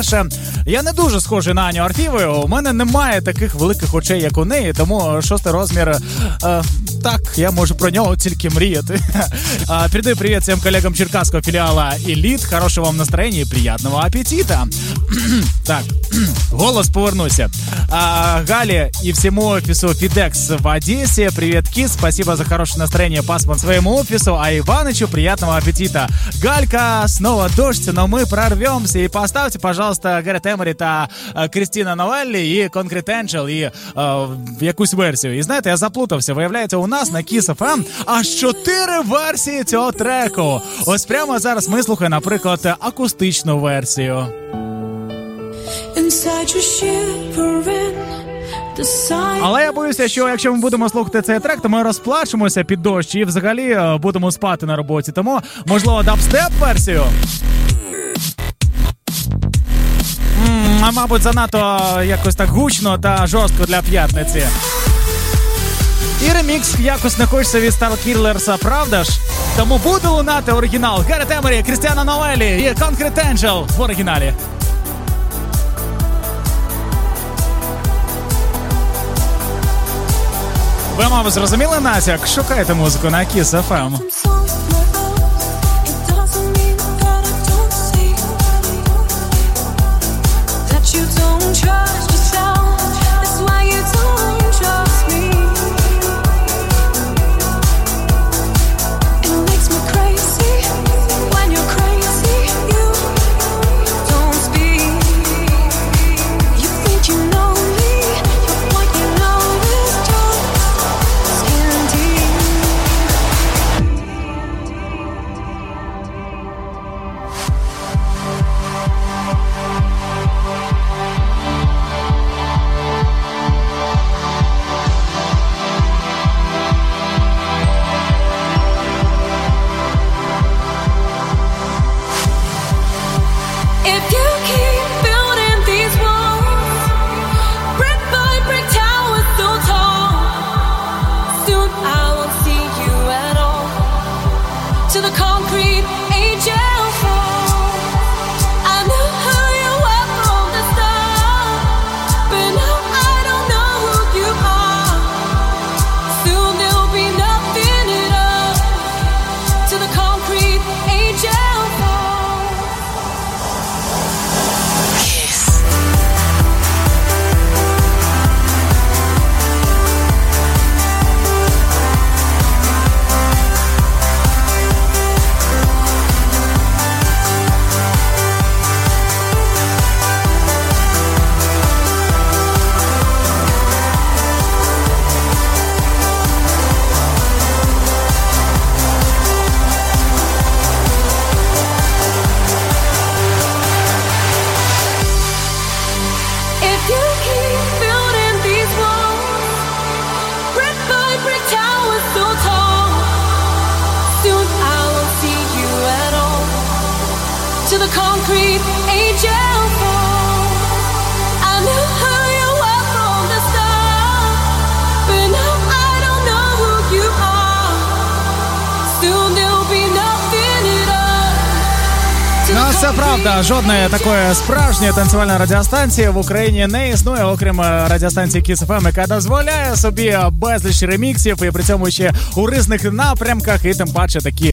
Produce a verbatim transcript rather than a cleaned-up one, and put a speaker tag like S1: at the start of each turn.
S1: По-перше, я не дуже схожий на Аню Арфівою. У мене немає таких великих очей, як у неї, тому шостий розмір, е, так, я можу про нього тільки мріяти. Передаю привет всем коллегам черкасского филиала «Элит». Хорошего вам настроения и приятного аппетита. Так, голос повернуся. А, Гале и всему офису FedEx в Одессе. Привет, Кис. Спасибо за хорошее настроение паспорт своему офису. А Иванычу приятного аппетита. Галька, снова дождь, но мы прорвемся. И поставьте, пожалуйста, Гарет Емеріт, Крістіна Новеллі і Concrete Angel і а, якусь версію. І знаєте, я заплутався. Виявляється, у нас на Kiss еф ем аж чотири версії цього треку. Ось прямо зараз ми слухаємо, наприклад, акустичну версію. Але я боюся, що якщо ми будемо слухати цей трек, то ми розплачемося під дощ і взагалі будемо спати на роботі. Тому, можливо, дабстеп-версію? А мабуть, занадто якось так гучно та жорстко для п'ятниці. І ремікс якось не хочеться від Starkillers, правда ж? Тому буде лунати оригінал Гарет Емеріт, Крістіана Новеллі і Concrete Angel в оригіналі. Ви, мабуть, зрозуміли натяк? Шукайте музику на Kiss еф ем. Це правда, жодної такої справжньої танцювальної радіостанції в Україні не існує, окрім радіостанції Kiss еф ем, яка дозволяє собі безліч реміксів і при цьому ще у різних напрямках, і тим паче такі